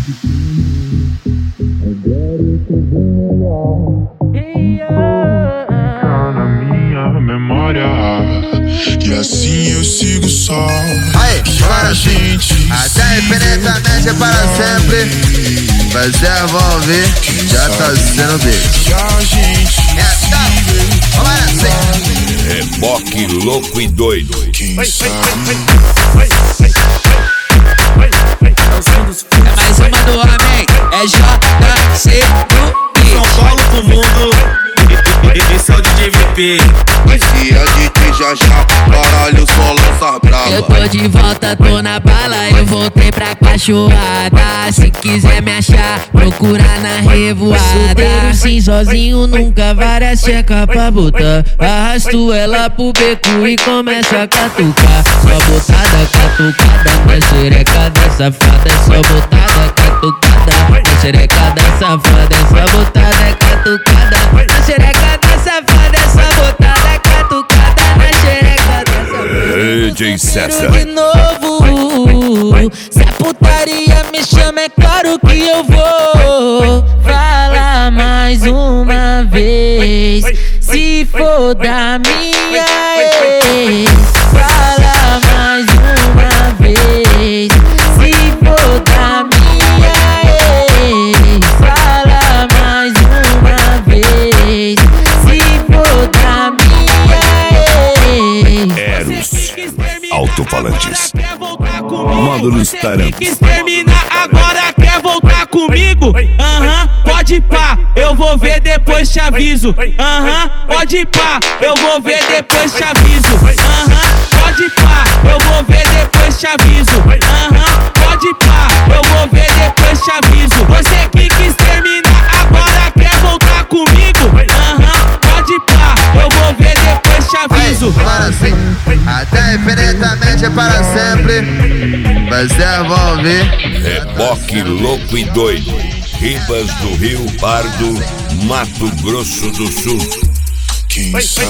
Fica na minha memória e assim eu sigo só. Aí, para a gente até infinitamente para sempre. Mas vão ver, já tá sendo dele. que a gente Vamos assim. Reboque louco e doido. quem sabe. É mais uma do homem, é JC do São Paulo pro mundo, esse é o DJ VP. Esse é DJ já, caralho, só lança brava. Eu tô de volta, tô na bala, eu voltei pra cachorrada. Se quiser me achar, procura na revoada. Sim, sozinho nunca, várias checa pra botar. Arrasto ela pro beco e começa a catucar. Só botada, catucada, na xereca da safada. Só botada, catucada, na xereca da safada. Só botada, catucada, na xereca da safada. Só botada, catucada, na xereca da safada. DJ César. De novo, se a putaria me chama, é claro que eu vou. Fala mais uma vez, se for da minha ex. Fala mais uma vez, se for da minha ex. Fala mais uma vez, se for da minha ex. Eros Alto-falantes. Módulos Tarantos. Que extermina agora, quer voltar comigo? Pode pá, eu vou ver depois te aviso. Pode pá, eu vou ver depois te aviso. Pode pá, eu vou ver depois te aviso. Pode pá, eu vou ver depois te aviso. Você que quis terminar agora, quer voltar comigo? Pode pá, eu vou ver depois te aviso. Para assim, até infinitamente para sempre. Mas vão ver. Reboque louco e doido. Ribas do Rio Pardo, Mato Grosso do Sul. Quem sabe.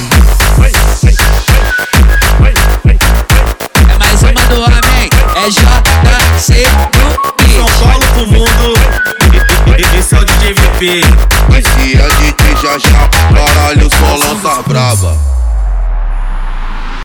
É mais uma do homem, é JC do São Paulo pro mundo, esse é o DJ VP. Esse é DJ já, caralho, só lança brava.